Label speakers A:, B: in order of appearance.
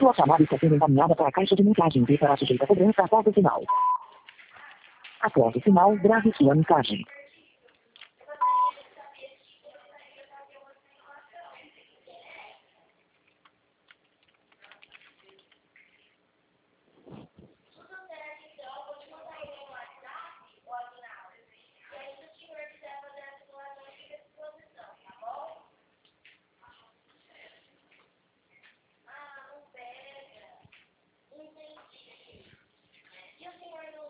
A: Sua chamada está sendo encaminhada para a caixa de mensagem e será sujeita a cobrança após o sinal. Após o sinal, grave sua mensagem.